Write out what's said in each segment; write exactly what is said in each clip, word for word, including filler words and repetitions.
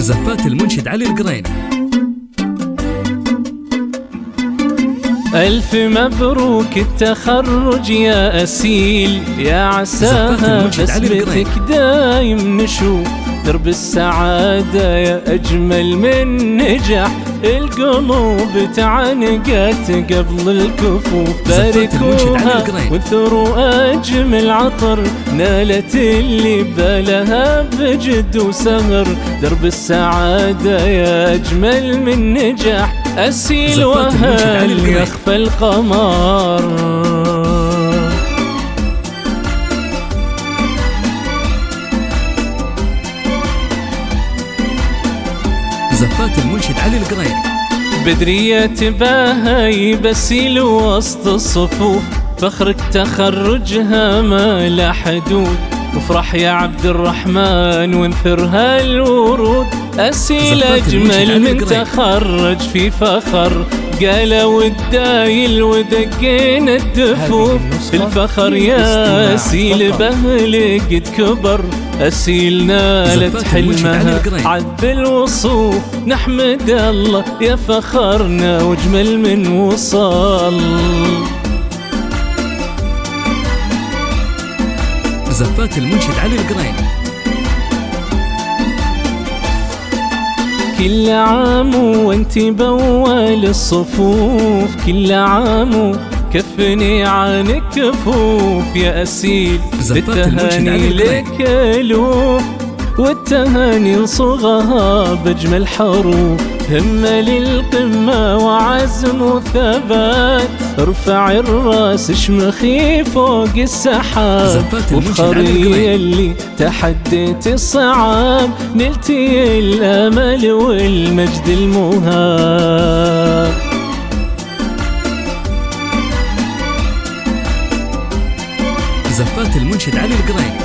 زفات المنشد علي القريني. ألف مبروك التخرج يا أسيل، يا عساها بسمتك دايم نشوف درب السعادة يا أجمل من نجح القلوب تعانقت قبل الكفوف. باركوها وانثروا أجمل عطر نالت اللي بالها بجد وسهر درب السعادة يا أجمل من نجح أسيل وهل يخفى القمر. زفات المنشد علي القريني. بدرية باهي بسيل وسط الصفوف، فخرك تخرجها ما لا حدود، وافرح يا عبد الرحمن وانثرها الورود. أسيل أجمل من تخرج في فخر، قالوا الدايل ودقينا الدفوف. الفخر يا أسيل بهل قد كبر، أسيل نالت حلمها عذب الوصوف. نحمد الله يا فخرنا واجمل من وصل. زفات المنشد علي القريني. كل عام وانت بول الصفوف، كل عام كفني عن كفوف يا أسيل. بالتهاني لك ألوف والتهاني نصغها بأجمل حروف. همة للقمة وعزم وثبات، ارفع الراس اشمخي فوق السحاب. وفخري اللي تحديت الصعاب، نلتي الأمل والمجد المهاب. زفات المنشد علي القريني.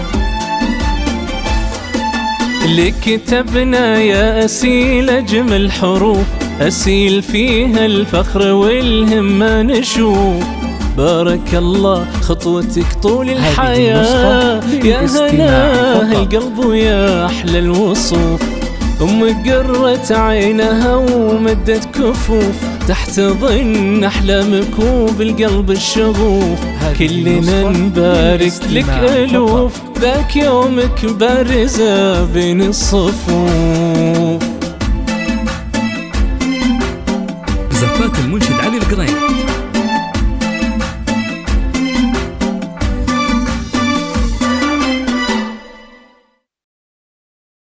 اللي كتبنا يا أسيل أجمل حروف، أسيل فيها الفخر والهمة نشوف. بارك الله خطوتك طول الحياة، يا هناها القلب ويا أحلى الوصوف. أم قرت عينها ومدت كفوف، تحتضن أحلامك وبالقلب الشغوف. كلنا نبارك لك ألوف، ذاك يومك بارزة بين الصفوف. زفات المنشد علي القريني.